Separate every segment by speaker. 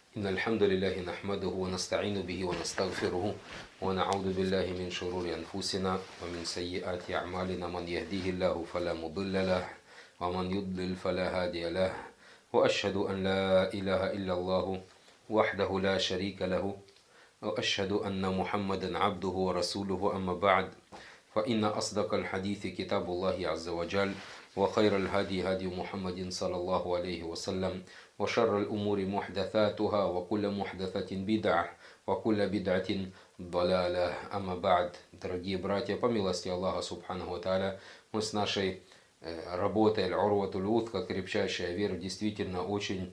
Speaker 1: إن الحمد لله نحمده ونستعين به ونستغفره ونعوذ بالله من شرور أنفسنا ومن سيئات أعمالنا من يهديه الله فلا مضل له ومن يضلل فلا هادي له وأشهد أن لا إله إلا الله وحده لا شريك له وأشهد أن محمدا عبده ورسوله أما بعد فإن أصدق الحديث كتاب الله عز وجل وخير الهدي هدي محمد صلى الله عليه وسلم وشر الأمور محدثاتها وكل محدثة بدعة وكل بدعة ضلالة. Амма ба'д. Дорогие братья, по милости Аллаха Субханаху ва Тааля, мы с нашей работой Аль-Урватуль Вутка, крепчайшая вера, действительно очень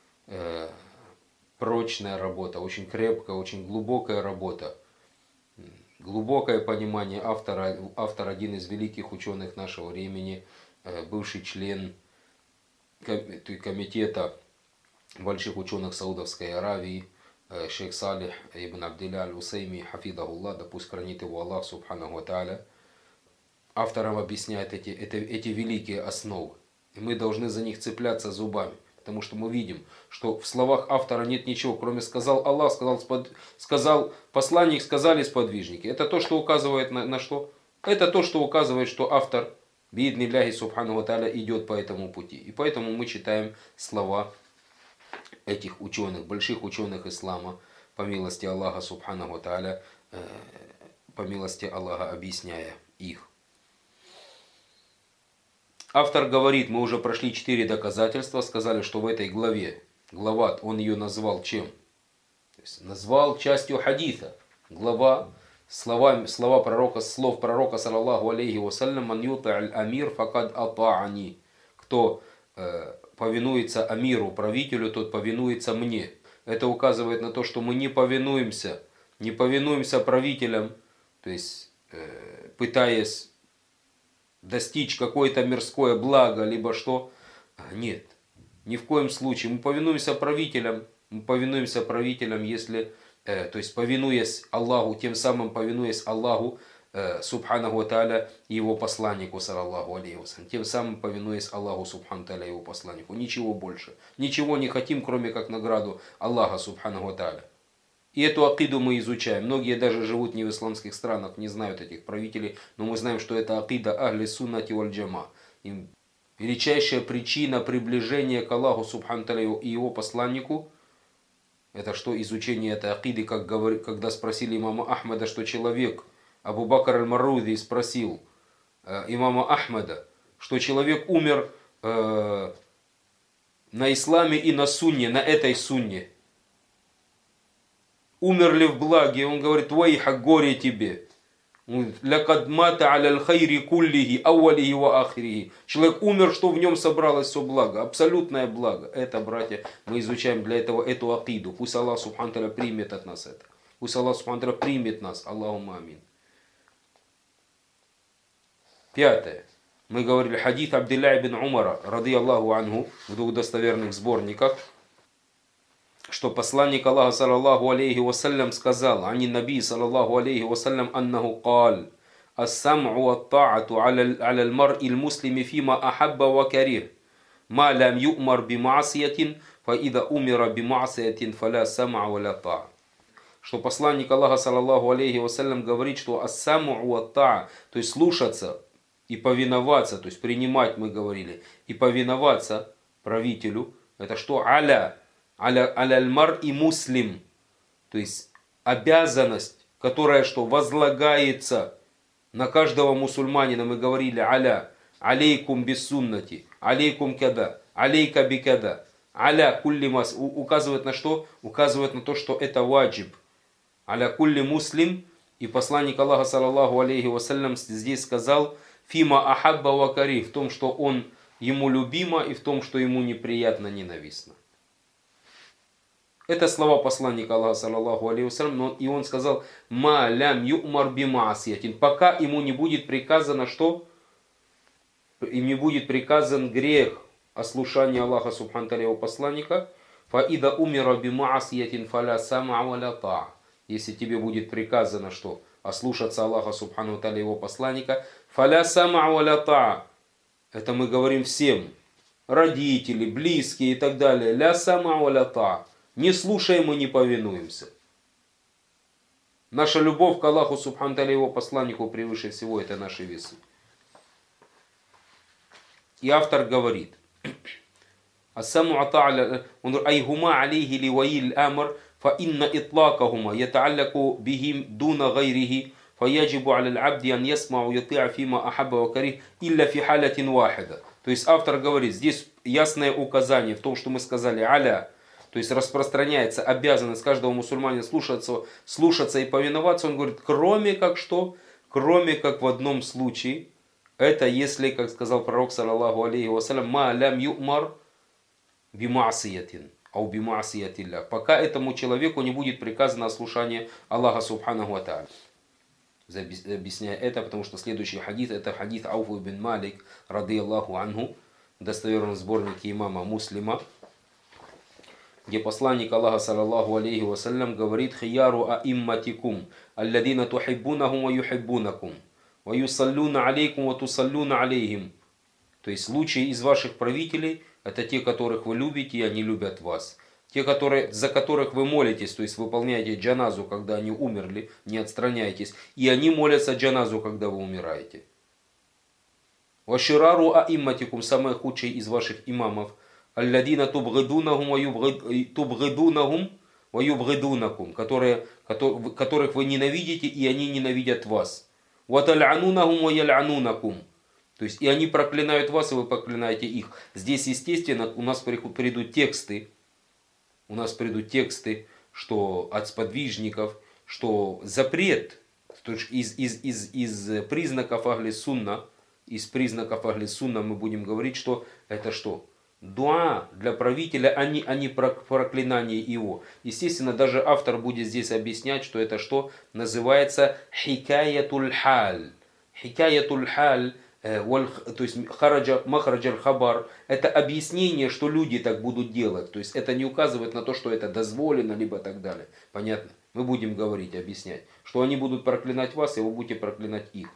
Speaker 1: прочная работа, очень крепкая, очень глубокая работа. Глубокое понимание автора. Автор один из великих ученых нашего времени, бывший член комитета больших ученых Саудовской Аравии, шейх Салих ибн Абдилля аль-Усайми, хафидахуллах, да пусть хранит его Аллах Субханаху ва Тааля, авторам объясняет эти великие основы. И мы должны за них цепляться зубами, потому что мы видим, что в словах автора нет ничего, кроме сказал Аллах, сказал посланник, сказали сподвижники. Это то, что указывает на что? Это то, что указывает, что автор бииднилляхи Субханаху ва Тааля идет по этому пути. И поэтому мы читаем слова этих ученых, больших ученых ислама, по милости Аллаха Субханаху ва Тааля, по милости Аллаха объясняя их. Автор говорит, мы уже прошли 4 доказательства, сказали, что в этой главе, он ее назвал чем? То есть назвал частью хадиса. Глава, слов пророка, саллаллаху алейхи вассалям, ман юта аль-амир факад ата'ани. Кто повинуется амиру, правителю, тот повинуется мне. Это указывает на то, что мы не повинуемся правителям, то есть пытаясь достичь какое-то мирское благо, либо что. Нет, ни в коем случае. Мы повинуемся правителям, если, то есть повинуясь Аллаху, тем самым повинуясь Аллаху, Субханаху ва Тааля, и его посланнику, саллаллаху алейхи вассалям, тем самым повинуясь Аллаху, Субханаху ва Тааля, и его посланнику. Ничего больше. Ничего не хотим, кроме как награду Аллаха, Субханаху ва Тааля. И эту акиду мы изучаем. Многие даже живут не в исламских странах, не знают этих правителей, но мы знаем, что это акида ахли суннати валь джама. И величайшая причина приближения к Аллаху Субханаху ва Тааля и его посланнику, это что? Изучение этой акиды, когда спросили имама Ахмада, что человек, Абу Бакр аль-Маррузи спросил имама Ахмада, что человек умер на исламе и на сунне, на этой сунне. Умер ли в благе? Он говорит, вайха, горе тебе. Лякад мата аля хайри куллихи, ауалихи ва ахирихи. Человек умер, что в нем собралось все благо, абсолютное благо. Это, братья, мы изучаем для этого эту акиду. Пусть Аллах Субханаху ва Тааля примет от нас это. Пусть Аллах Субханаху ва Тааля примет нас. Аллахумма амин. 5. Мы говорили хадис Абдилля ибн Умара, ради Аллаху анху, в 2 достоверных сборниках, что посланник Аллаха, саллаллаху алейхи вассалям, сказал, ани наби, саллаллаху алейхи вассалям, аннаху кал, ас-сам'у ва-ат-та'ату аля аль-мар'и аль-муслими фима ахабба ва карих, ма лам ю'мар бима'сиятин, фа ида умира бима'сиятин, фаля сам'a ва ля та'a. Что посланник Аллаха, саллаллаху алейхи вассалям, говорит, что ас-сам'у ва-ат-та'a, то есть слушаться и повиноваться, то есть принимать, мы говорили, и повиноваться правителю, это что? Аляль-мар и муслим, то есть обязанность, которая что? Возлагается на каждого мусульманина. Мы говорили алейкум бисуннати, алейкум када, алейка бикада, аля кулли мас. Указывает на что? Указывает на то, что это ваджиб. Аля кулли муслим. И посланник Аллаха, саллаллаху алейхи вассалям, здесь сказал, фима ахабба ва карих, в том, что он ему любимо, и в том, что ему неприятно, ненавистно. Это слова посланника Аллаха, саллаллаху алейхи вассалям, и он сказал, ма лям ю'мар бима'сиятин, пока ему не будет приказано что? Им не будет приказан грех ослушания Аллаха Субханаху ва Тааля, его посланника, фа ида умира бима'сиятин фаля сам'a ва ля та'a. Если тебе будет приказано что? Ослушаться Аллаха Субханаху ва Тааля, его посланника, фаля сам'a ва ля та'a. Это мы говорим всем. Родители, близкие и так далее. Ля сам'a ва ля та'a. не слушаем и не повинуемся. Наша любовь к Аллаху Субхану Тааля, его посланнику превыше всего, это наши весы. И автор говорит, السمع طاعة أيهما عليه لولي الأمر فإن إطلاقهما يتعلق بهم دون غيره فيجب على العبد أن يسمع ويطيع فيما أحب وكره إلا في حالة واحدة. То есть автор говорит, здесь ясное указание в том, что мы сказали аля, то есть распространяется обязанность каждого мусульманина слушаться и повиноваться. Он говорит, кроме как что? Кроме как в одном случае. Это если, как сказал пророк, саллаллаху алейхи вассалям, ма лям юмар бимаасиятин, ау бимаасиятилля, пока этому человеку не будет приказано ослушание Аллаха Субханаху ва Тааля. Объясняя это, потому что следующий хадис, это хадис Ауф ибн Малик, рады Аллаху анху, в достоверном сборнике имама Муслима, где посланник Аллаха, саллаллаху алейхи вассалям, говорит, «Хияру аимматикум, алладина тухиббунахум ва юхиббунакум, ва юсаллуна алейкум ва тусаллуна алейхим». То есть лучшие из ваших правителей – это те, которых вы любите, и они любят вас. Те, за которых вы молитесь, то есть выполняете джаназу, когда они умерли, не отстраняетесь, и они молятся джаназу, когда вы умираете. «Ваширару аимматикум», самый худший из ваших имамов, «Алладина тубгидунахум ва юбгидунакум», которых вы ненавидите, и они ненавидят вас. «Ваталь'анунахум ва ял'анунакум», то есть и они проклинают вас, и вы проклинаете их. Здесь, естественно, у нас придут тексты, что от сподвижников, что запрет из признаков Ахли Сунна, мы будем говорить, что это что? Дуа для правителя, а не проклинание его. Естественно, даже автор будет здесь объяснять, что это что? Называется хикаятуль халь. Хикаятуль халь, то есть махраджаль хабар, это объяснение, что люди так будут делать. То есть это не указывает на то, что это дозволено, либо так далее. Понятно? Мы будем говорить, объяснять, что они будут проклинать вас, и вы будете проклинать их.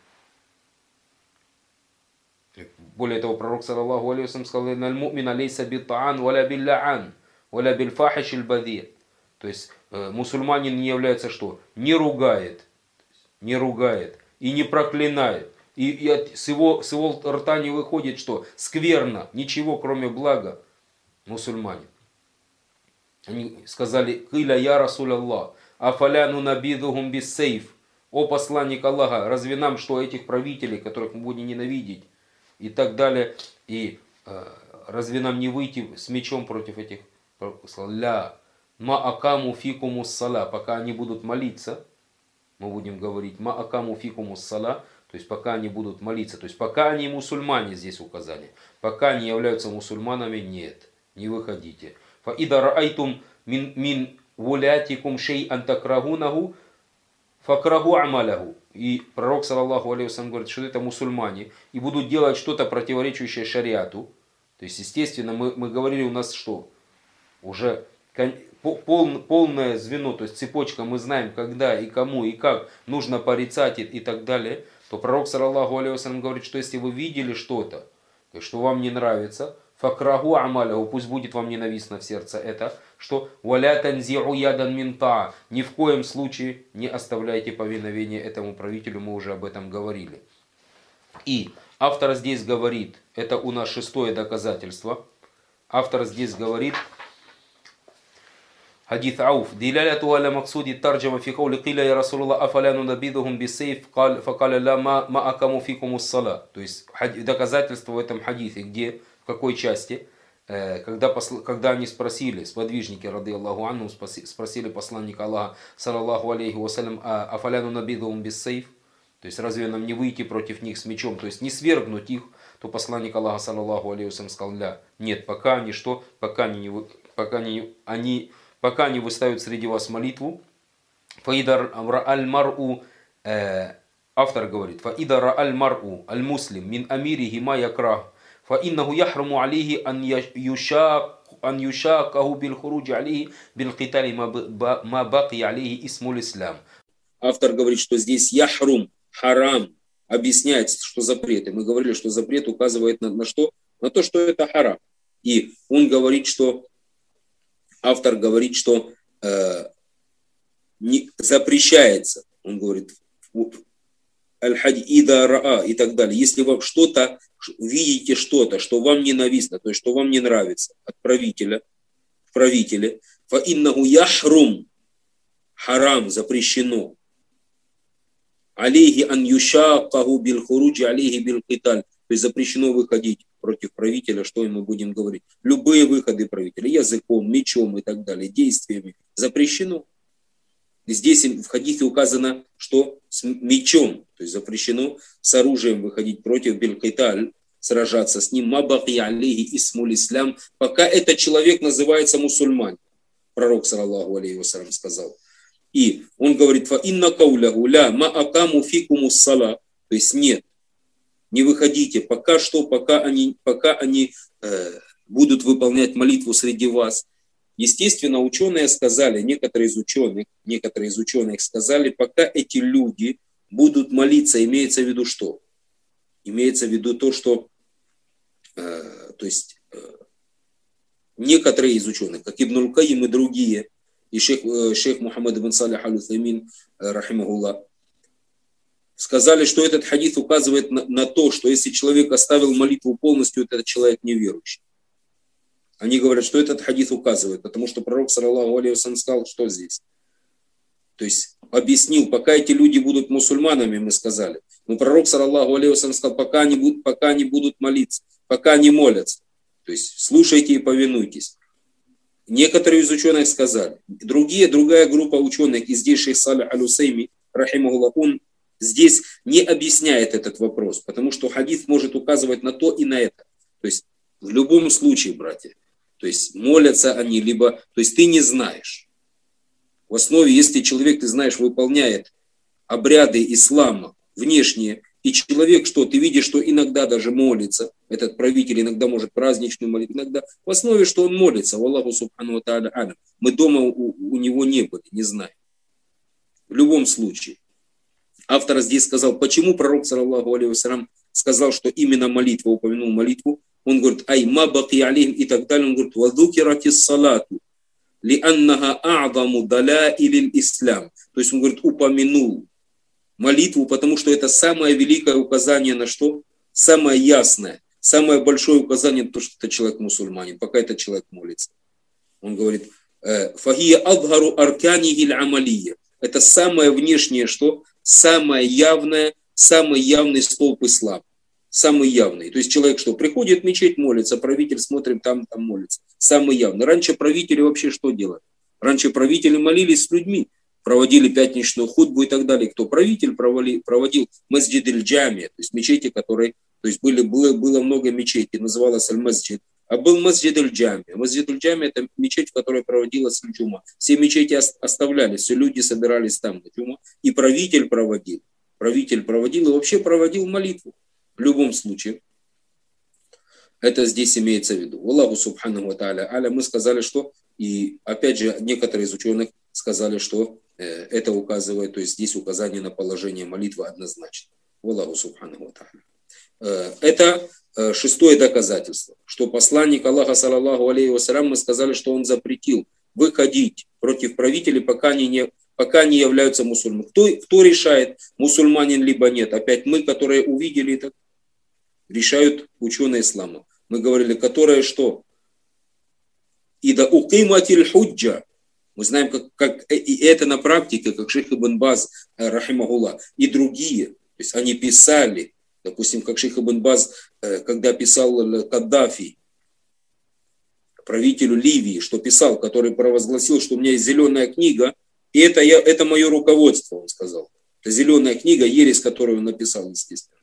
Speaker 1: Более того, пророк, саллаллаху алейхи вассалям, сказал, «Инналь му'мина лейса битта'ан, валя билля'ан, валя бильфахиш иль-бади». То есть мусульманин не является что? Не ругает и не проклинает. И с его рта не выходит что? Скверно, ничего кроме блага. Мусульманин. Они сказали, «Киля я Расуль Аллах, афаляну набидухум биссейф». О посланник Аллаха, разве нам что этих правителей, которых мы будем ненавидеть, и так далее, и разве нам не выйти с мечом против этих? Ля ма акаму фикумус сала, пока они будут молиться, мы будем говорить, ма акаму фикумус сала, то есть пока они будут молиться, то есть пока они мусульмане, здесь указание, пока они являются мусульманами, нет, не выходите. Фа ида раайтум мин вулятикум шей'ан такрагунаху факрагу амаляху. И пророк, саллаллаху алейхи вассалям, говорит, что это мусульмане, и будут делать что-то противоречащее шариату. То есть, естественно, мы говорили, у нас что? Уже полное звено, то есть цепочка, мы знаем, когда и кому и как нужно порицать и так далее. То пророк, саллаллаху алейхи вассалям, говорит, что если вы видели что-то, что вам не нравится, факрагу амаляху, пусть будет вам ненавистно в сердце это, что валя танзи'у ядан мин таа, ни в коем случае не оставляйте повиновение этому правителю, мы уже об этом говорили. И автор здесь говорит, это у нас шестое доказательство, автор здесь говорит, حديث عوف دلالته على مقصود الترجمة في قول قيل يا رسول الله أفلا ننبذهم بالسيف فقال لا ما أقاموا فيكم الصلاة. То есть доказательство в этом хадисе, где, в какой части, когда они спросили, сподвижники, рады Аллаху анхум, спросили посланника Аллаха, саллаллаху алейхи вассалям, афаля нунабидухум биссейф, то есть разве нам не выйти против них с мечом, то есть не свергнуть их, то посланник Аллаха, саллаллаху алейхи вассалям, сказал, нет, пока они что, пока не выставят среди вас молитву. Фаидар аль-мар'у, автор говорит, фаидар аль-мар'у аль-муслим мин амирихи ма якрах, фаиннаху яхраму алейхи ан юшакаху биль-хуруджи алейхи биль-китали ма баки алейхи исмуль ислам. Автор говорит, что здесь яхрум, харам, объясняется, что запрет. И мы говорили, что запрет указывает на что? На то, что это харам. И он говорит, что
Speaker 2: автор говорит, что запрещается, он говорит, аль-хадь ида раа и так далее. Если вы что-то видите, что-то, что вам ненавистно, то есть что вам не нравится от правителя, фа иннаху яхрум, харам, запрещено. Алейхи ан юшакаху бил хуруджи, алейхи бил киталь. То есть запрещено выходить против правителя, что мы будем говорить. Любые выходы правителя, языком, мечом и так далее, действиями запрещено. Здесь в хадисе указано, что с мечом, то есть запрещено с оружием выходить против биль-киталь, сражаться с ним, мабаки алейхи исмуль ислам, пока этот человек называется мусульман. Пророк, саллаллаху алейхи вассалям, сказал. И он говорит, фа инна кауляху ля ма акаму фикуму ссала, то есть нет, не выходите, пока они будут выполнять молитву среди вас. Естественно, ученые сказали, некоторые из ученых сказали, пока эти люди будут молиться, имеется в виду что? Имеется в виду то, что, то есть, некоторые из ученых, как Ибн аль-Каим и другие, и шейх Мухаммад ибн Салих аль-Утаймин, рахимахуллах, сказали, что этот хадис указывает на то, что если человек оставил молитву полностью, то этот человек неверующий. Они говорят, что этот хадис указывает, потому что пророк, саллаллаху алейхи вассалям, сказал, что здесь. То есть объяснил, пока эти люди будут мусульманами, мы сказали. Но пророк, саллаллаху алейхи вассалям, сказал, пока они будут молиться, пока они молятся. То есть слушайте и повинуйтесь. Некоторые из ученых сказали. Другая группа ученых, и здесь шейх Салих аль-Усайми, рахимахуллах, он здесь не объясняет этот вопрос, потому что хадис может указывать на то и на это. То есть в любом случае, братья, то есть молятся они, либо, то есть ты не знаешь. В основе, если человек, ты знаешь, выполняет обряды ислама внешние, и человек, что ты видишь, что иногда даже молится, этот правитель иногда может праздничную молитву, иногда в основе, что он молится, Аллаху субхану ва тааля алям. Мы дома у него не были, не знаем. В любом случае. Автор здесь сказал, почему пророк, саллаллаху алейхи вассалям, сказал, что именно молитва, упомянул молитву. Он говорит, ай ма баки алейхим и так далее. Он говорит, вадукиратис салату ли аннаха а'даму далаилил ислам. То есть он говорит, упомянул молитву, потому что это самое великое указание на что? Самое ясное, самое большое указание на то, что это человек мусульманин, пока этот человек молится. Он говорит, фахия адхару арканихиль амалия. Это самое внешнее, что? Самый явный столб ислама. Самый явный. То есть человек что? Приходит в мечеть, молится, правитель смотрим, там молится. Самый явный. Раньше правители вообще что делали? Раньше правители молились с людьми, проводили пятничную хутбу и так далее. Кто? Правитель проводил масджид аль-джамия, то есть мечети, которые, то есть было много мечетей, называлось аль-масджид. А был масджид аль-джамия. Масджид аль-джамия – это мечеть, в которой проводилась джума. Все мечети оставлялись, все люди собирались там на джума. И правитель проводил и вообще проводил молитву. В любом случае, это здесь имеется в виду. Аллаху субхану ва тааля аля, мы сказали, что, и опять же, некоторые из ученых сказали, что это указывает, то есть здесь указание на положение молитвы однозначно. Аллаху субхану ва тааля. Это шестое доказательство, что посланник Аллаха, саллаллаху алейхи вассалям, мы сказали, что он запретил выходить против правителей, пока они не являются мусульманами. Кто решает, мусульманин либо нет? Опять мы, которые увидели это, решают ученые ислама. Мы говорили, которые что? Ида укиматиль худжа. Мы знаем, как и это на практике, как шейх Ибн Баз, рахимахуллах, и другие. То есть они писали, допустим, как шейх Ибн Баз, когда писал Каддафи, правителю Ливии, что писал, который провозгласил, что у меня есть зеленая книга, и это мое руководство, он сказал. Это зеленая книга, ересь, которую он написал, естественно.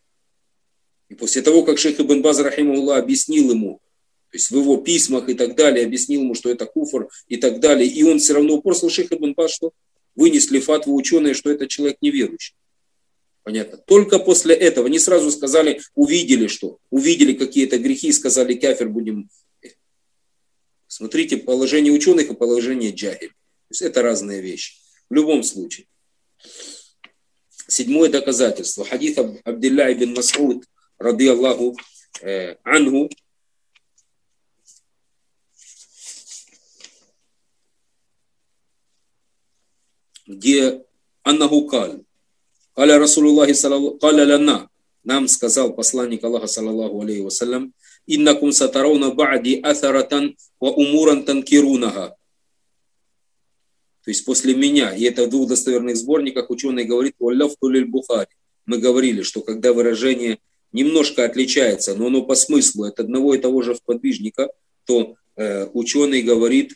Speaker 2: И после того, как шейх Ибн Баз, рахимахуллах, объяснил ему, то есть в его письмах и так далее, объяснил ему, что это куфр и так далее, и он все равно упорствовал, шейх Ибн Баз, что вынесли фатву ученые, что это человек неверующий. Понятно? Только после этого, не сразу сказали, увидели какие-то грехи, сказали, кафир будем. Смотрите, положение ученых и положение джахиль. То есть это разные вещи. В любом случае. Седьмое доказательство. Хадис Абдилля ибн Мас'уд, ради Аллаху анху. где аннаху каля Расулуллахи каля лана, нам сказал посланник Аллаха саллаллаху алейхи вассалям, иннакум сатарауна ба'ди атаратан ва умуран танкирунага. То есть после меня, и это в двух достоверных сборниках ученый говорит, валляфту лиль Бухари. Мы говорили, что когда выражение немножко отличается, но оно по смыслу от одного и того же сподвижника, то ученый говорит,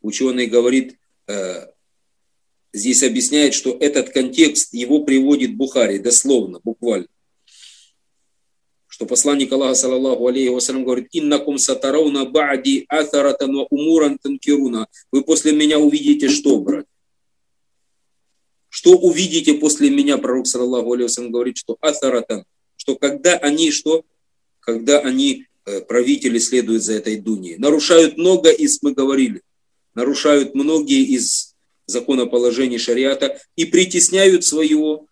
Speaker 2: здесь объясняет, что этот контекст его приводит Бухари, дословно, буквально. Что посланник Аллаха, саллаллаху алейхи вассалям, говорит, «Иннакум сатарауна ба'ди атаратан ва умуран танкируна». Вы после меня увидите что, брат? Что увидите после меня? Пророк, саллаллаху алейхи вассалям, говорит, что атаратан, что когда они, правители, следуют за этой дуньей. Нарушают много из, мы говорили, нарушают многие из законоположений шариата и притесняют свою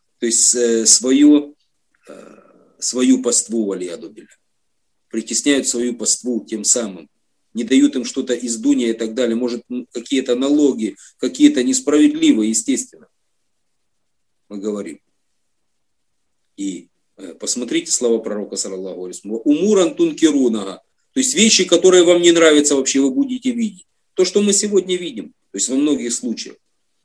Speaker 2: паству, валияду билля. Притесняют свою паству тем самым. Не дают им что-то из дуния и так далее. Может, какие-то налоги, какие-то несправедливые, естественно. Мы говорим. И посмотрите слова пророка, саллаллаху алейхи вассалям. Умуран тункирунага. То есть вещи, которые вам не нравятся вообще, вы будете видеть. То, что мы сегодня видим. То есть во многих случаях.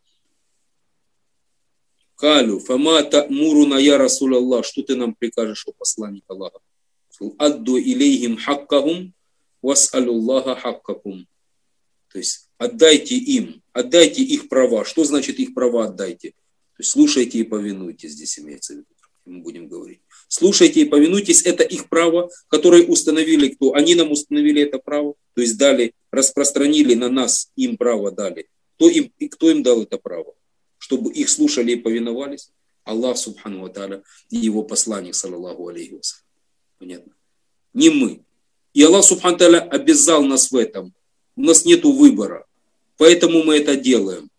Speaker 2: Калю, фама та'муруна я Расул Аллах, что ты нам прикажешь, о посланник Аллаха? Адду илейхим хаккахум, вас'алюллаха хаккакум. То есть отдайте их права. Что значит их права отдайте? То есть слушайте и повинуйтесь, здесь имеется в виду, мы будем говорить. Слушайте и повинуйтесь, это их право, которое установили кто? Они нам установили это право, то есть дали, распространили на нас, им право дали. Кто им дал это право? Чтобы их слушали и повиновались? Аллах, субхану ва тааля, и его посланник, саллаллаху алейхи вассалям. Понятно? Не мы. И Аллах, субхану ва тааля, обязал нас в этом. У нас нет выбора. Поэтому мы это делаем.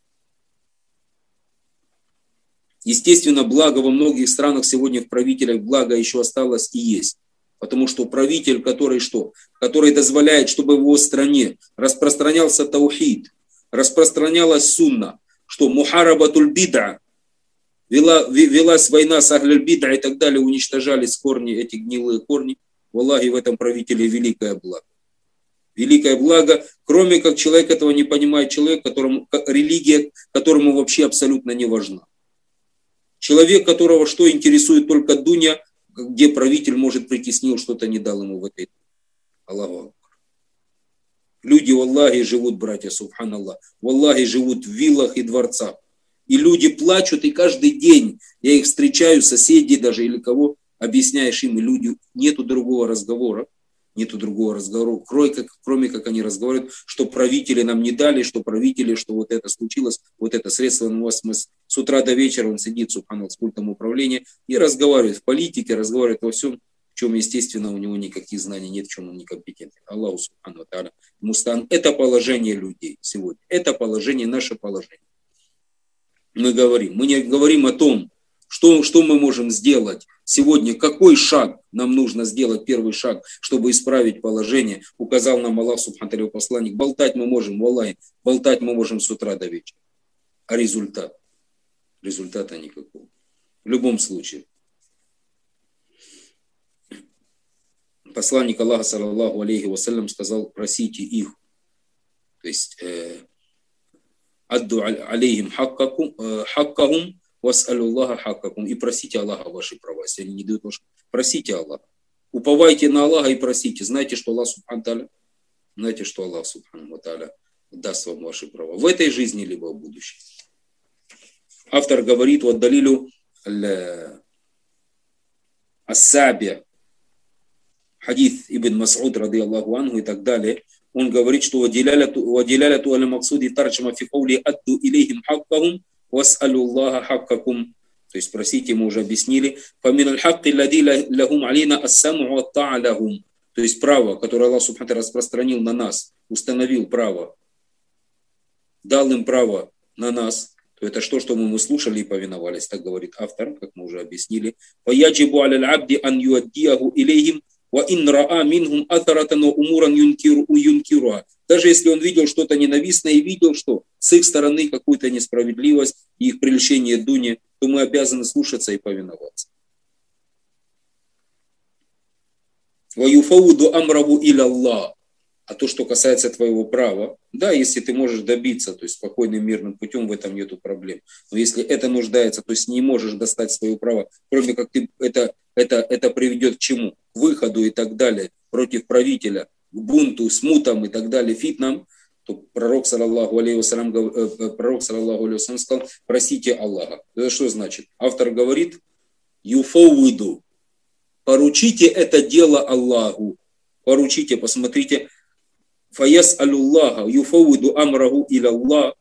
Speaker 2: Естественно, благо во многих странах сегодня в правителях благо еще осталось и есть. Потому что правитель, который дозволяет, чтобы в его стране распространялся таухид, распространялась сунна, что мухарабатуль бид'a, велась война с ахляль бид'a и так далее, уничтожались корни, эти гнилые корни. Валлахи, в этом правителе великое благо. Великое благо, кроме как человек этого не понимает, человек, религия, которому вообще абсолютно не важна. Человек, которого что интересует только дуня, где правитель, может, притеснил, что-то не дал ему в этой. Аллаху акбар. Люди, валлахи, живут, братья, субханаллах, валлахи, живут в виллах и дворцах. И люди плачут, и каждый день я их встречаю, соседей даже или кого, объясняешь им, и люди, нету другого разговора, кроме как они разговаривают, что правители нам не дали, что вот это случилось, вот это средство у вас, мы с утра до вечера, он сидит, субханаллах, с пультом управления и разговаривает в политике, разговаривает во всем, в чем, естественно, у него никаких знаний нет, в чем он некомпетентен. Аллаху субхану ва тааля мустан. Это положение людей сегодня. Это положение, наше положение. Мы не говорим о том, что мы можем сделать сегодня, какой шаг нам нужно сделать, первый шаг, чтобы исправить положение. Указал нам Аллах субхану ва тааля посланник. Болтать мы можем, валлахи, болтать мы можем с утра до вечера. А результата никакого. В любом случае. Посланник Аллаха, саллаллаху алейхи вассалям, сказал, просите их. То есть, адду алейхим хаккахум, вас'алюллаха хаккакум. И просите Аллаха ваши права. Если они не дают ваши, просите Аллаха. Уповайте на Аллаха и просите. Знаете, что Аллах субхану ва тааля даст вам ваши права. В этой жизни, либо в будущем. Автор говорит, вот далилю ас-саби, хадис Ибн Мас'уд, ради Аллаху анху, и так далее. Он говорит, что вадиляляту аль-максуди тарчама фи каули адду илейхим хаккахум вас'алюллаха хаккакум. То есть, просите, мы уже объяснили. Фамин аль-хакки лади лахум алина ас-саму ва та'алахум. То есть, право, которое Аллах субхану ва тааля распространил на нас, установил право, дал им право на нас, то это что мы слушали и повиновались, так говорит автор, как мы уже объяснили. Ваяджибу аля абди ан юаддияху илейхим ва ин раа минхум атаратан ва умуран юнкируа. Даже если он видел что-то ненавистное и видел, что с их стороны какую-то несправедливость и их привлечение к дуне, то мы обязаны слушаться и повиноваться. «Ваюфауду амраву иля Аллах». А то, что касается твоего права, да, если ты можешь добиться, то есть спокойным мирным путем, в этом нету проблем. Но если это нуждается, то есть не можешь достать свое право, кроме как ты, это приведет к чему? К выходу и так далее, против правителя, к бунту, смутам и так далее, фитнам, то пророк, саллаллаху алейхи вассалям, сказал: просите Аллаха. Это что значит? Автор говорит: юфауиду. Поручите это дело Аллаху. Поручите, посмотрите. Фаяс алюллаха, юфауиду амраху иля Аллах.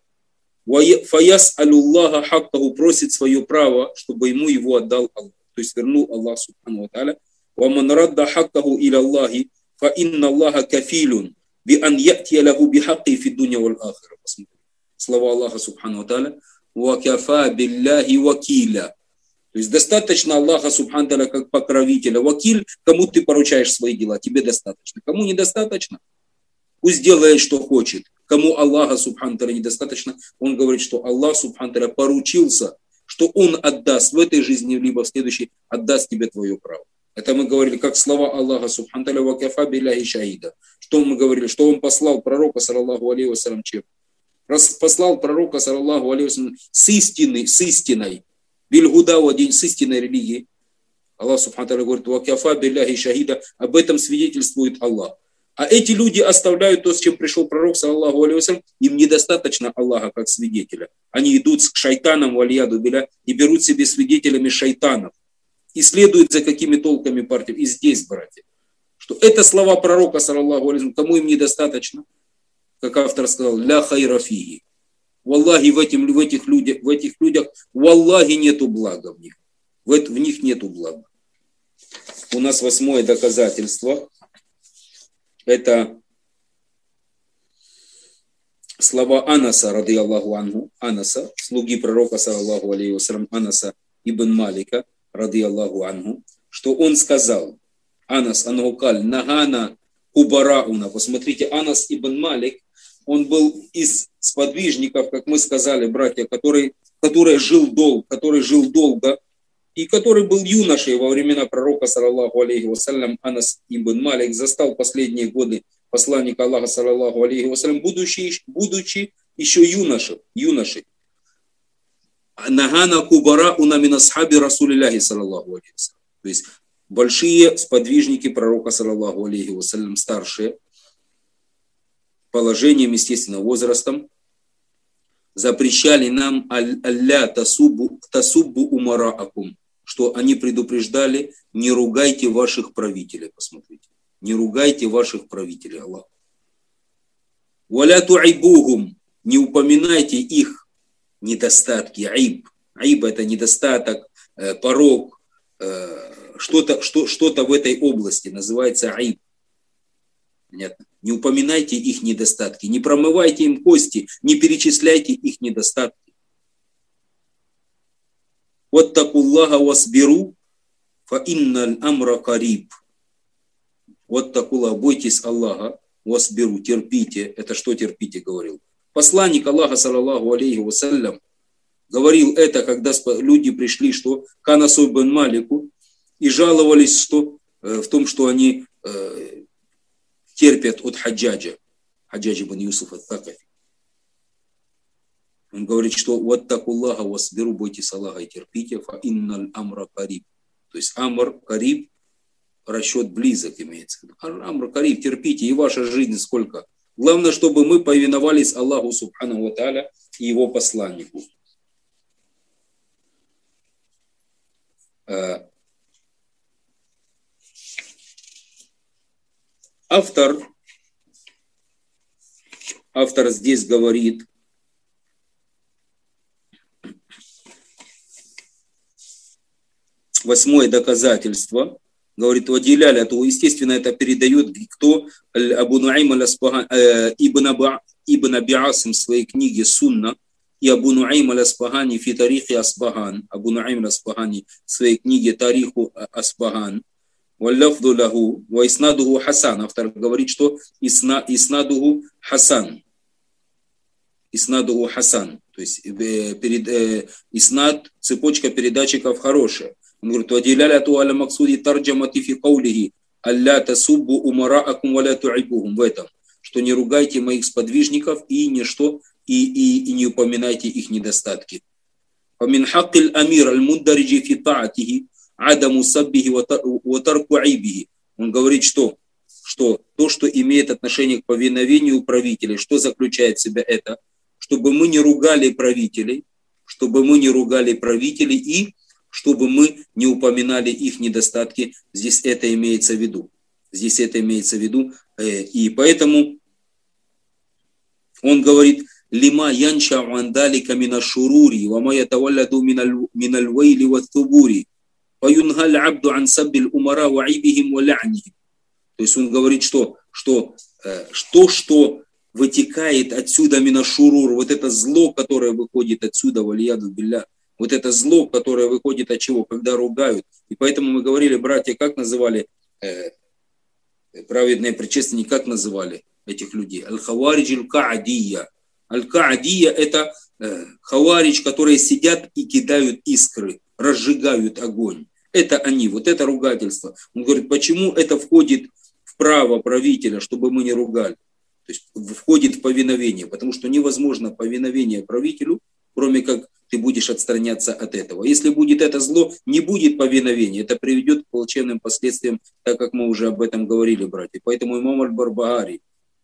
Speaker 2: Фаяс алюллаха хаккаху, просит свое право, чтобы ему его отдал Аллах. То есть вернул Аллах субхану ва тааля. Ваман радда хаккаху иля Аллахи, фа инна Аллаха кафилун би ан ятия лаху би хакки фи дуня вал ахира. Слова Аллаха субхану ва тааля. Ва кафа билляхи вакиля. То есть достаточно Аллаха субхану ва тааля как покровителя. Вакиль, кому ты поручаешь свои дела, тебе достаточно. Кому недостаточно, пусть делает, что хочет. Кому Аллаха субхану ва тааля недостаточно, он говорит, что Аллах субхану ва тааля поручился, что он отдаст в этой жизни, либо в следующей, отдаст тебе твое право. Это мы говорили, как слова Аллаха субхану ва тааля: ва кафа билляхи шахида. Что мы говорили? Что он послал пророка, саллаллаху алейхи вассалям, чем? Послал пророка, саллаллаху алейхи вассалям, с истиной, бильгуда, с истинной религией. Аллах субхану ва тааля говорит: ва кафа билляхи шахида. Об этом свидетельствует Аллах. А эти люди оставляют то, с чем пришел пророк, саллаллаху алейхи вассалям. Им недостаточно Аллаха как свидетеля. Они идут к шайтанам, вальяду билля, и берут себе свидетелями шайтанов. И следуют за какими толками партий. И здесь, братья, что это слова пророка, саллаллаху алейхи вассалям, кому им недостаточно? Как автор сказал: ля хайра фиги. Валлахи, в этих людях, валлахи, нету блага в них. В них нету блага. У нас 8-е доказательство. Это слова Анаса, ради Аллаху анху, Анаса, слуги пророка, саллаллаху алейхи вассалям, Анаса ибн Малика, ради Аллаху анху, что он сказал: Анас анхукаль нагана кубарауна. Посмотрите, Анас ибн Малик, он был из сподвижников, как мы сказали, братья, который жил долго, и который был юношей во времена пророка, саллаллаху алейхи вассалям. Анас ибн Малик застал последние годы посланника Аллаха, саллаллаху алейхи вассалям, будучи еще юношей. Нагана кубара унамин асхаби расулилляхи, саллаллаху алейхи вассалям. То есть большие сподвижники пророка, саллаллаху алейхи вассалям, старшие, положением, естественно, возрастом, запрещали нам алля тасуббу умараакум, что они предупреждали: не ругайте ваших правителей. Посмотрите, не ругайте ваших правителей, Аллах. Валя туайбухум, не упоминайте их недостатки. Айб это недостаток, порок, что-то в этой области называется айб. Понятно? Не упоминайте их недостатки, не промывайте им кости, не перечисляйте их недостатки. Ваттакуллаха васбиру, фа инналь амра кариб. Ваттакуллаха, бойтесь Аллаха, васбиру, терпите. Это что терпите, говорил? Посланник Аллаха, саллаллаху алейхи вассалям, говорил это, когда люди пришли, что к Анасу ибн Малику, и жаловались, что в том, что они терпят от Хаджаджа ибн Юсуф ат-Такафи. Он говорит, что ваттакуллаха васбиру, бойтесь Аллаха и терпите, фа инналь амра кариб. То есть амр кариб, расчет близок имеется. Амр кариб, терпите, и ваша жизнь сколько. Главное, чтобы мы повиновались Аллаху субхану ва тааля и его посланнику. Автор здесь говорит: восьмое доказательство, говорит, вадиляля, то, естественно, это передает кто? Абу Нуайм ибн Аби Асим в своей книге «Сунна», и Абу Нуайм аль-Аспахани фи тарихи Асбаган, Абу Нуайм аль-Аспахани в своей книге «Тариху Асбаган», валлафду лаху, ва иснадуху хасан. Автор говорит, что иснадуху хасан. иснаду хасан, то есть иснад, цепочка передатчиков хорошая. Он говорит, «Вадиляляту аля максуди тарджамати фи каулихи, алля тасуббу умараакум валя ту'ибухум», в этом, что не ругайте моих сподвижников и не упоминайте их недостатки. «Фамин хаккил амир аль-мундариджи фи таатихи, адаму саббихи ва тарку айбихи». Он говорит, что то, что имеет отношение к повиновению правителей, что заключает в себя это? Чтобы мы не ругали правителей, и чтобы мы не упоминали их недостатки. Здесь это имеется в виду. И поэтому он говорит, «Лима янша вандалика мина шурури, ва ма ятавалладу миналь вейли ва thубури, фаюнгаль абду ан саббиль умара ва айбихим ва лянихим». То есть он говорит, что вытекает отсюда минашурур, вот это зло, которое выходит отсюда, валияду билля, вот это зло, которое выходит от чего, когда ругают. И поэтому мы говорили, братья, как называли праведные предшественники, как называли этих людей? Аль-Хаваридж аль-Каадия. Аль-Каадия это хаваридж, которые сидят и кидают искры, разжигают огонь. Это они, вот это ругательство. Он говорит, почему это входит в право правителя, чтобы мы не ругали? То есть входит в повиновение, потому что невозможно повиновение правителю, кроме как ты будешь отстраняться от этого. Если будет это зло, не будет повиновения, это приведет к плачевным последствиям, так как мы уже об этом говорили, братья. Поэтому имам Аль-Барбагари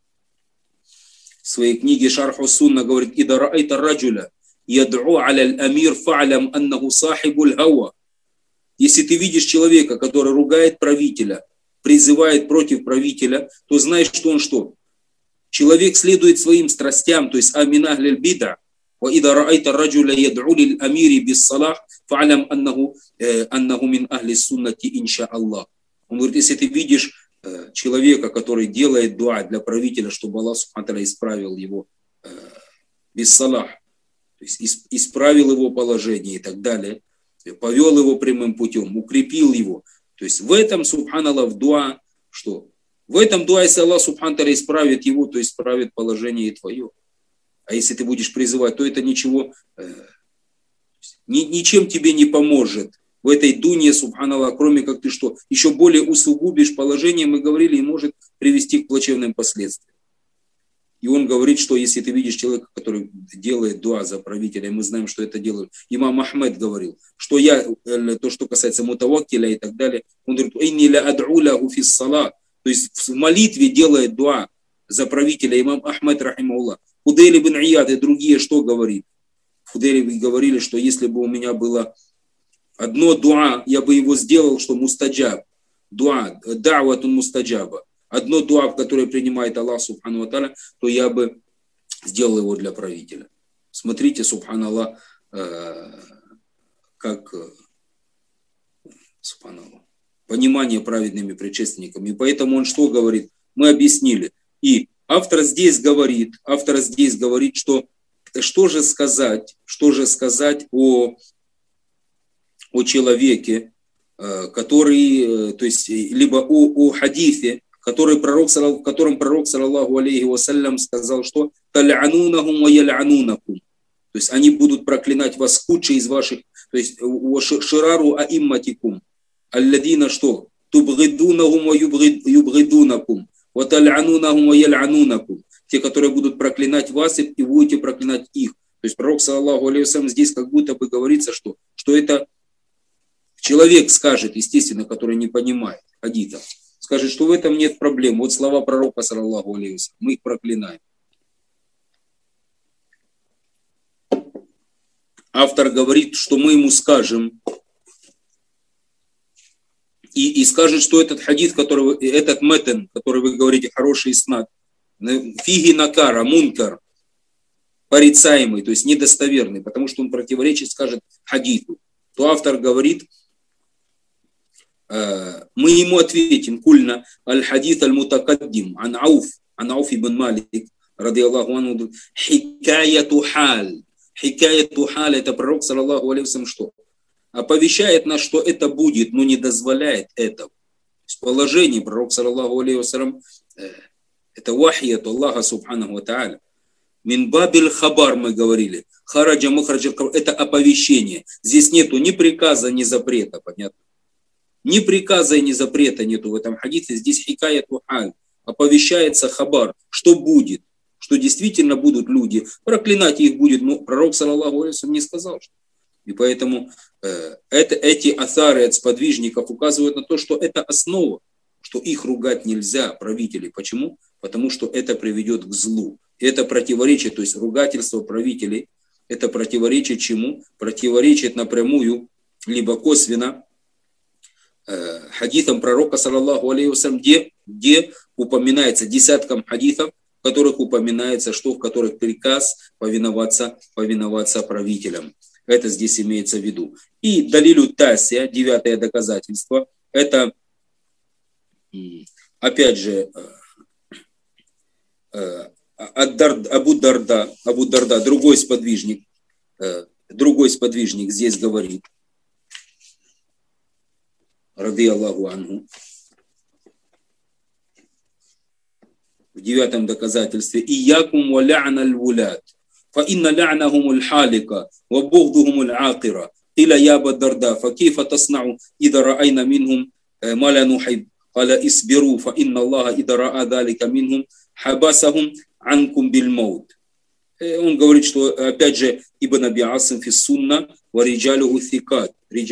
Speaker 2: в своей книге Шарху Сунна говорит, «Ида раайта раджуля яд'у аля аль-амир фа'лям аннаху сахибуль хава». Если ты видишь человека, который ругает правителя, призывает против правителя, то знаешь, что он что? Человек следует своим страстям, то есть амин ахлиль бида. وإذا رأيت الرجل يدعو للأمير بالصلاح فاعلم أنه من أهل السنة إن شاء الله. Он говорит, если ты видишь человека, который делает дуа для правителя, чтобы Аллах Субхану исправил его биссалах, то есть исправил его положение и так далее, повел его прямым путем, укрепил его. То есть в этом, субханаллах, в дуа, что? В этом дуа, если Аллах Субхану исправит его, то исправит положение и твое. А если ты будешь призывать, то это ничего, ничем тебе не поможет в этой дуне, субханаллах, кроме как ты что, еще более усугубишь положение, мы говорили, и может привести к плачевным последствиям. И он говорит, что если ты видишь человека, который делает дуа за правителя, и мы знаем, что это делают. Имам Ахмед говорил, что то, что касается мутаваккиля и так далее, он говорит, «Инни ля ад'у лаху фис салат», то есть в молитве делает дуа за правителя. Имам Ахмед, рахимахуллах. Фудейл ибн Ияд и другие что говорили? Фудейли говорили, что если бы у меня было одно дуа, я бы его сделал, что мустаджаб. Дуа, да'ватун мустаджаба. Одно дуа, которое принимает Аллах, субхану ва тааля, то я бы сделал его для правителя. Смотрите, субханаллах, как субханаллах, понимание праведными предшественниками. И поэтому он что говорит? Мы объяснили. И автор здесь говорит, что же сказать о человеке, который, то есть, либо о хадифе, в котором пророк, саллаллаху алейхи вассалям, сказал, что «Тал'анунахум ва ял'анунакум». То есть они будут проклинать вас худшие из ваших, то есть «Ширару аимматикум». Алладина что? «Тубгидунахум ва юбгидунакум». «Ва тал'анунахум ва ял'анунакум». Те, которые будут проклинать вас, и будете проклинать их. То есть пророк, саллаллаху алейхи вассалям, здесь как будто бы говорится, что это человек скажет, естественно, который не понимает хадита, скажет, что в этом нет проблем. Вот слова пророка, саллаллаху алейхи вассалям, мы их проклинаем. Автор говорит, что мы ему скажем, и скажет, что этот хадис, этот метен, который вы говорите, хороший иснад, фиги накара, мункар, порицаемый, то есть недостоверный, потому что он противоречит, скажет, хадису. То автор говорит, мы ему ответим, кульна аль-хадис аль-мутакаддим, ан Ауф ибн Малик, ради Аллаху анху, хикаяту халь. Хикаяту халь, это пророк, саллаллаху алейхи вассалям, что? Оповещает нас, что это будет, но не дозволяет этого. То есть положение пророк, саллаллаху алейхи вассалям, это вахи от Аллаха, субханаху ва тааля. Минбабиль хабар мы говорили. Хараджа махраджа, это оповещение. Здесь нету ни приказа, ни запрета, понятно? Ни приказа и ни запрета нету в этом хадисе. Здесь хикаят халь. Оповещается хабар, что будет, что действительно будут люди. Проклинать их будет, но пророк, саллаллаху алейхи вассалям, не сказал. И поэтому эти асары от сподвижников указывают на то, что это основа, что их ругать нельзя, правителей. Почему? Потому что это приведет к злу. И это противоречит, то есть ругательство правителей, это противоречит чему? Противоречит напрямую, либо косвенно хадисам пророка, саллаллаху алейхи вассалям, где упоминается десяткам хадисов, в которых упоминается, что в которых приказ повиноваться правителям. Это здесь имеется в виду. И далилю тасия, 9-е доказательство, это опять же Абу Дарда, другой сподвижник здесь говорит, ради Аллаху анху, в 9-м доказательстве, «Иякум ва ля'на аль-вулят, фа инна ля'нахум аль-халика, ва бугдухум аль-акира, ила я Абу Дарда, фа кейфа таснау, ида раайна минхум, ма ла нухиб, кала исбиру, фа инна Аллаха, ида раа далика минхум, хабасахум анкум бил маут». Он говорит, что, опять же, Ибн Аби Асим фи сунна, ва риджалюху thикат,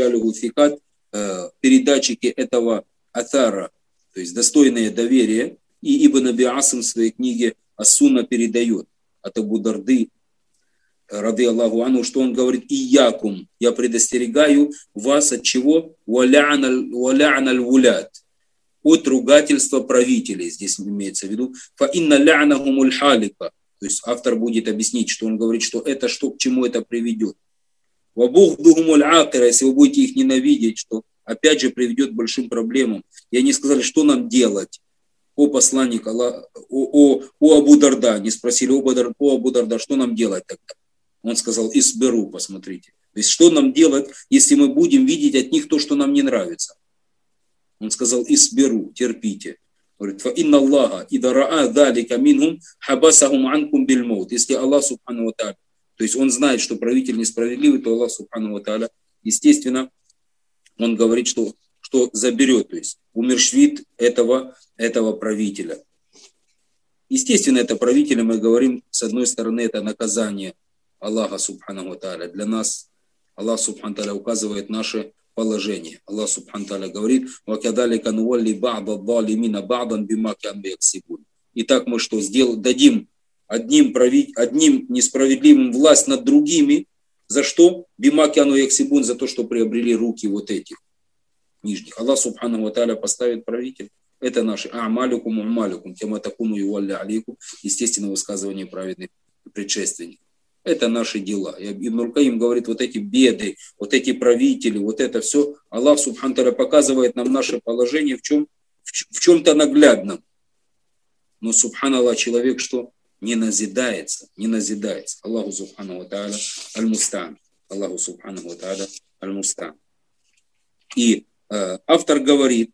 Speaker 2: передатчики этого атара, то есть достойное доверие, и Ибн Аби Асим в своей книге Ас-Сунна передает от Абу Дарды, ради Аллаху анху, что он говорит: «Иякум, я предостерегаю вас от чего? Валя'на аль-вулят, от ругательства правителей». Здесь имеется в виду «Фа инна ля'нахум аль-халика». То есть автор будет объяснить, что он говорит, что это что, к чему это приведет. «Ва бугдухум аль-акира», если вы будете их ненавидеть, что опять же приведет к большим проблемам. И они сказали, что нам делать? О посланник Аллаха, о Абу Дарда, не спросили о Абу Дарда, что нам делать тогда? Он сказал: «Исберу», посмотрите. То есть, что нам делать, если мы будем видеть от них то, что нам не нравится? Он сказал: «Исберу», терпите. Говорит: «Фа инна Аллаха, ида раа далика минхум, хабасахум анкум бил маут». Если Аллах субхану ва тааля, то есть он знает, что правитель несправедливый, то Аллах субхану ва тааля, естественно, он говорит, что заберет, то есть умерщвит этого правителя. Естественно, это правителя, мы говорим, с одной стороны, это наказание Аллаха субхану ва тааля. Для нас Аллах субхану ва тааля указывает наше положение. Аллах субхану ва тааля говорит: «Вакадалика нуалли ба'да залимина ба'дан бима кану яксибун». Итак, мы что сделаем? Дадим одним несправедливым власть над другими. За что? Бима кану яксибун, за то, что приобрели руки вот этих нижних. Аллах субхану ва тааля поставит правитель. Это наши а'малюкум умалюкум, тема такуну ювалля алейкум, естественно, высказывание праведных предшественников. Это наши дела. И Ибн аль-Каим говорит, вот эти беды, вот эти правители, вот это все, Аллах субхану ва тааля показывает нам наше положение в чем-то наглядном. Но субханаллах, человек что? Не назидается. Аллаху субхану ва тааля аль-мустан. Аллаху субхану ва тааля аль-мустан. И автор говорит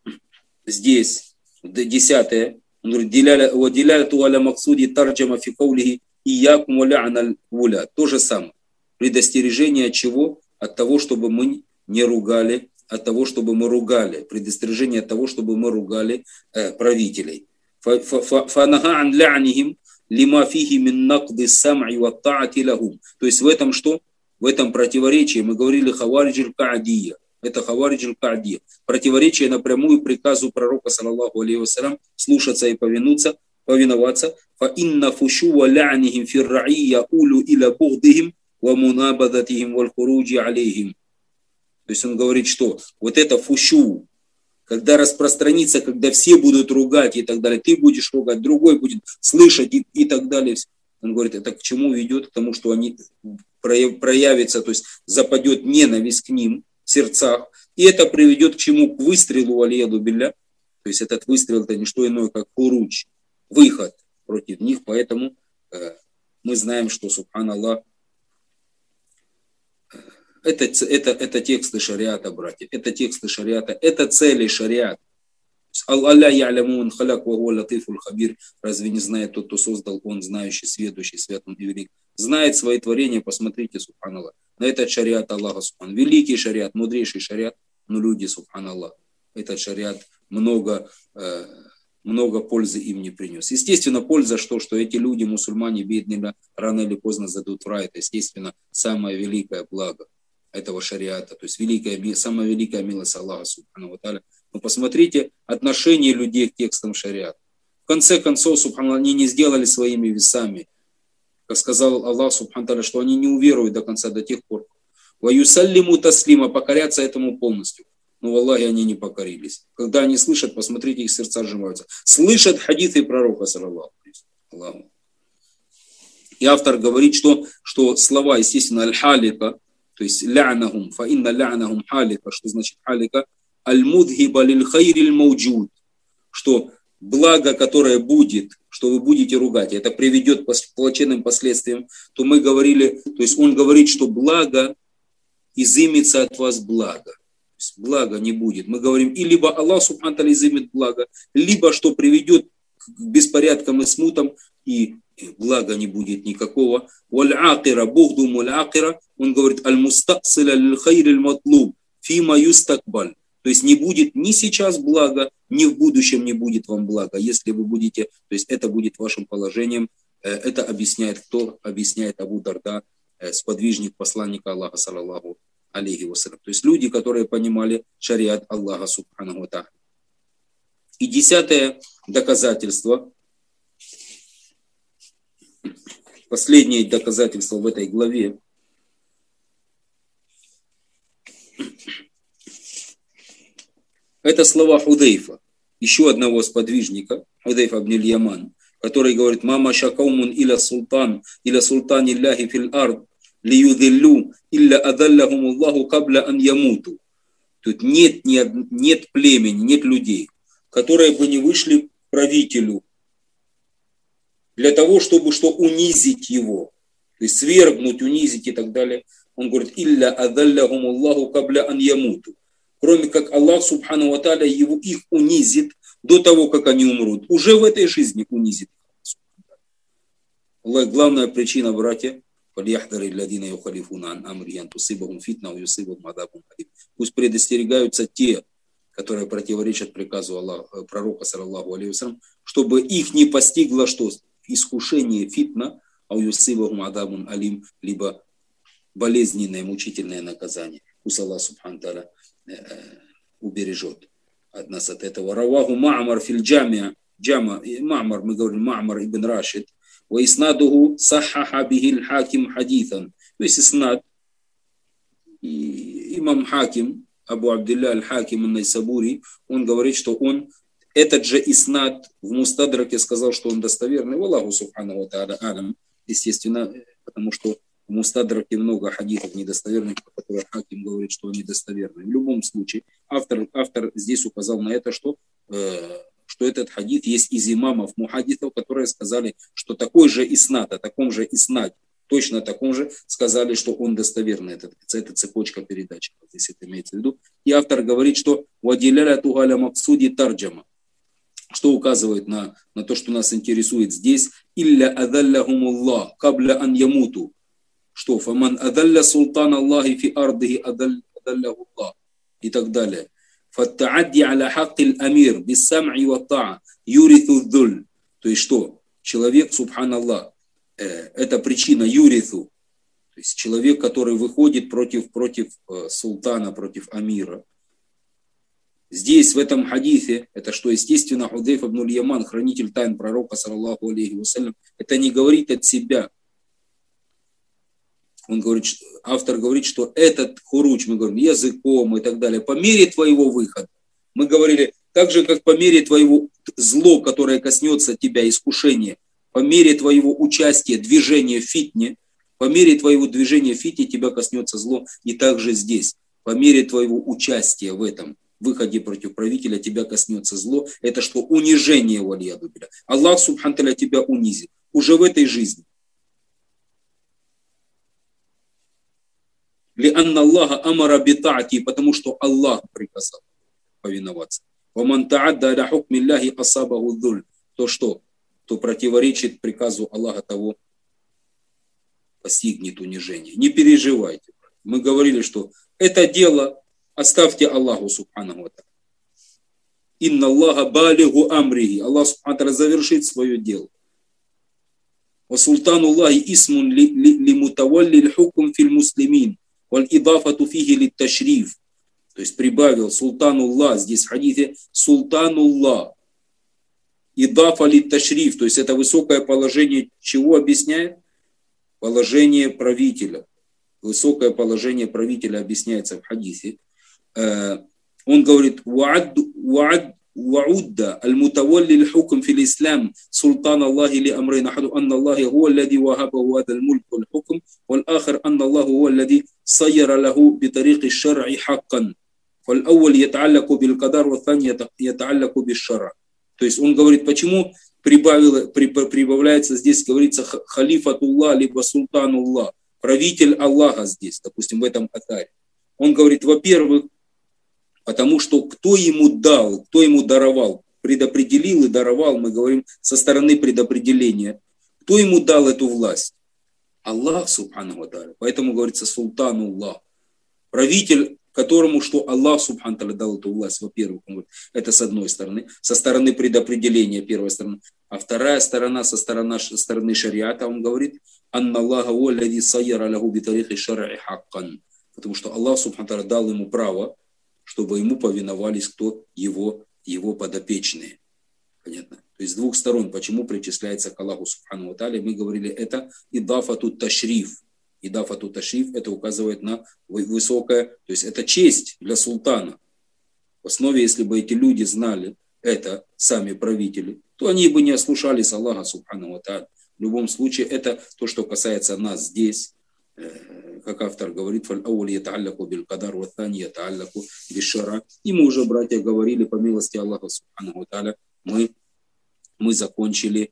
Speaker 2: здесь, 10-е, он говорит: «Диляляту аля максуди тарджама фи каулихи иякум ва ля'на аль-вулят». То же самое. Предостережение от чего? От того, чтобы мы не ругали, от того, чтобы мы ругали. Предостережение от того, чтобы мы ругали правителей. Фанага ан ля'нихим лима фихи мин накды сам'и ва та'ати лахум. То есть в этом что? В этом противоречии мы говорили хавариджи аль-Ка'дия. Это хавариджи аль-Ка'дия. Противоречие напрямую приказу пророка, саллаллаху алейхи вассалям, слушаться и повиноваться. Фа инна фушу ва ля'нихим фир ра'ия улю иля бугдихим ва мунабадатихим валь хуруджи алейхим. То есть он говорит, что вот это фушу, когда распространится, когда все будут ругать и так далее, ты будешь ругать, другой будет слышать и так далее. Он говорит, это к чему ведет? К тому, что они проявятся, то есть западет ненависть к ним в сердцах. И это приведет к чему? К выстрелу, алияду билля. То есть этот выстрел это не что иное, как хуруч, выход против них. Поэтому мы знаем, что, субханаллах, это тексты шариата, братья. Это тексты шариата. Это цели шариата. Аль-Алля я'лямун халяк ва хуа латифуль хабир. Разве не знает тот, кто создал, он знающий, сведущий, свят он и велик. Знает свои творения, посмотрите, субханаллах. На этот шариат Аллаха, субхан. Великий шариат, мудрейший шариат, но люди, субханаллах, этот шариат много пользы им не принес. Естественно, польза, что эти люди, мусульмане, бедные, рано или поздно зайдут в рай. Это, естественно, самое великое благо этого шариата. То есть самая великая милость Аллаха, субхану ва тааля. Но посмотрите отношение людей к текстам шариата. В конце концов, субханаллах, они не сделали своими весами. Как сказал Аллах, субхану тааля, что они не уверуют до конца, до тех пор. Ва юсаллиму таслима, покорятся этому полностью. Но в Аллахе они не покорились. Когда они слышат, посмотрите, их сердца сжимаются. Слышат хадисы пророка, саллаллаху алейхи. И автор говорит, что слова, естественно, аль-халика, то есть ля'нахум, фа инна ля'нахум халика, что значит халика, аль-мудхиба лиль-хайриль мауджуд, что благо, которое будет, что вы будете ругать, это приведет к плачевным последствиям, то мы говорили, то есть он говорит, что благо изымется от вас благо. То есть блага не будет. Мы говорим, и либо Аллах субхану тааля изымет благо, либо что приведет к беспорядкам и смутам, и блага не будет никакого. Валь-акира, Бог думал акира, он говорит, аль-мустаксиля лиль-хайриль матлуб, фима юстакбаль. То есть не будет ни сейчас блага, ни в будущем не будет вам блага, если вы будете, то есть это будет вашим положением. Это объясняет кто? Объясняет Абу Дарда, сподвижник посланника Аллаха, саллаллаху алейхи вассалям. То есть люди, которые понимали шариат Аллаха, субханаху ва тааля. И 10-е доказательство, последнее доказательство в этой главе, это слова Худейфа, еще одного сподвижника, Худейфа ибн Яль-Яман, который говорит, «Мама шакаумун иля султан илляхи фил ард, лиюдиллю, илля адаллахум Аллаху кабля ан ямуту». Тут нет племени, нет людей, которые бы не вышли к правителю для того, чтобы унизить его, то есть свергнуть, унизить и так далее. Он говорит, «Илля адаллахум Аллаху кабля ан ямуту». Кроме как Аллах, субхану ва тааля, их унизит до того, как они умрут. Уже в этой жизни унизит. Аллах, главная причина, братья, пусть предостерегаются те, которые противоречат приказу Аллаха, пророка, саллаллаху алейхи вассалям, чтобы их не постигло что? Искушение, фитна, алим, либо болезненное, мучительное наказание. Пусть Аллах, субхану тааля, убережет от нас от этого. Раваху Ма'мар филь джамия. Ма'мар, мы говорим, Ма'мар ибн Рашид. Ва иснадуху сахаха бихиль хаким хадитан. То есть иснад. И имам Хаким, Абу Абдилля аль-Хаким ан-Найсабури, он говорит, что он этот же иснад в Мустадраке сказал, что он достоверный. Валлаху субхану ва тааля алям. Естественно, потому что в Мустадраке много хадисов недостоверных, по которым Хаким говорит, что они недостоверны. В любом случае, автор здесь указал на это, что этот хадис есть из имамов мухаддисов, которые сказали, что такой же иснад, о таком же иснаде, точно таком же, сказали, что он достоверный. Это цепочка передачи. Здесь это имеется в виду. И автор говорит, что «Вадиляля тугаля максуди тарджама», что указывает на то, что нас интересует здесь. «Илля адаллахумуллах кабля ан ямуту». Что «Фаман адалля султан Аллахи фи ардихи адаллаху Аллах» и так далее. «Фаттаадди аля хаккил амир биссам'и ва та'a юриту дуль». То есть что? Человек, субханаллах, это причина юриту. То есть человек, который выходит против султана, против амира. Здесь, в этом хадисе, это что, естественно, Худейф ибн Яль-Яман, хранитель тайн пророка, саллаллаху алейхи вассалям, это не говорит от себя. Он говорит, автор говорит, что этот хуруч, мы говорим, языком и так далее, по мере твоего выхода. Мы говорили, так же, как по мере твоего зло, которое коснется тебя, искушение, по мере твоего участия, движения в фитне, по мере твоего движения в фитне тебя коснется зло. И также здесь, по мере твоего участия в этом выходе против правителя тебя коснется зло. Это что? Унижение, валияду билля. Аллах, субхану тааля, тебя унизит. Уже в этой жизни. Ли анна Аллаха амара битаати, потому что Аллах приказал повиноваться. وَمَنْ تَعَدَّ عَلَى حُكْمِ اللَّهِ أَصَابَهُ الذُّلْ. То что? То противоречит приказу Аллаха, того постигнет унижение. Не переживайте. Мы говорили, что это дело оставьте Аллаху субханаху ва тааля. Инна Аллаха балигу амрихи. Аллах субханаху ва тааля завершит свое дело. Ва султану Аллахи исмун ли мутавалли хукм фил муслимин. Валь идафату фихи лит ташриф. То есть прибавил султануллах, здесь в хадисе султануллах. Идафа лит ташриф, то есть это высокое положение чего объясняет? Положение правителя. Высокое положение правителя объясняется в хадисе. Он говорит, وعد المتولي الحكم في الإسلام سلطان الله لأمرين أحد أن الله هو الذي وهبه هذا الملك والحكم والآخر أن الله هو الذي صير له بطريق الشرع حقا فالأول يتعلق بالقدر والثاني يتعلق بالشرع. То есть он говорит, почему прибавляется здесь, говорится халифатуллах либо султануллах, правитель Аллаха здесь, допустим, в этом атаре. Он говорит, во-первых, потому что кто ему дал, кто ему даровал, предопределил и даровал, мы говорим, со стороны предопределения. Кто ему дал эту власть? Аллах, субханаху ва тааля. Поэтому говорится султануллах. Правитель, которому что Аллах, субханаху ва тааля, дал эту власть, во-первых, он говорит, это с одной стороны, со стороны предопределения, первая сторона. А вторая сторона, со стороны шариата, он говорит, анна Аллаха уаллади сайяра лаху битарихи шар'и хаккан. Потому что Аллах, субханаху ва тааля, дал ему право, чтобы ему повиновались кто? Его подопечные. Понятно? То есть с двух сторон, почему причисляется к Аллаху субхану ва тааля, мы говорили, это идафату ташриф. Идафату ташриф, это указывает на высокое, то есть это честь для султана. В основе, если бы эти люди знали это, сами правители, то они бы не ослушались Аллаха субхану ва тааля. В любом случае, это то, что касается нас здесь. Как автор говорит, фаль-ауаль ятаалляку биль-кадар, ва-тани ятаалляку биш-шара. И мы уже, братья, говорили, по милости Аллаха субханаху ва тааля, мы закончили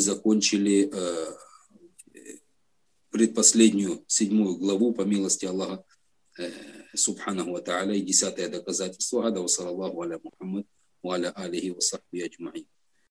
Speaker 2: предпоследнюю 7 главу, по милости Аллаха субханаху ва тааля, и 10-е доказательство. Ада ва саллаллаху аля Мухаммад ва аля алихи ва сахби аджмаин.